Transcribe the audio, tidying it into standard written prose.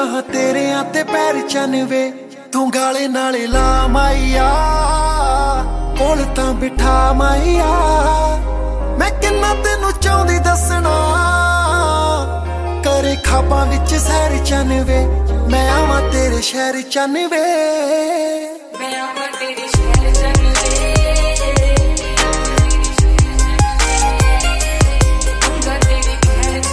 ਹਾਂ ਤੇਰਿਆਂ ਤੇ ਪੈਰ ਚੰਨਵੇ, ਤੂੰ ਗਾਲੇ ਨਾਲੇ ਲਾ ਮਾਈਆ, ਕੋਲ ਤਾਂ ਬਿਠਾ ਮਾਈਆ। ਮੈਂ ਕਿੰਨਾ ਤੈਨੂੰ ਚਾਹੁੰਦੀ ਦੱਸਣਾ, ਕਰੇ ਖਾਬਾਂ ਵਿੱਚ ਸੈਰ ਚੰਨਵੇ, ਮੈਂ ਆਵਾਂ ਤੇਰੇ ਸ਼ਹਿਰ ਚੰਨਵੇ।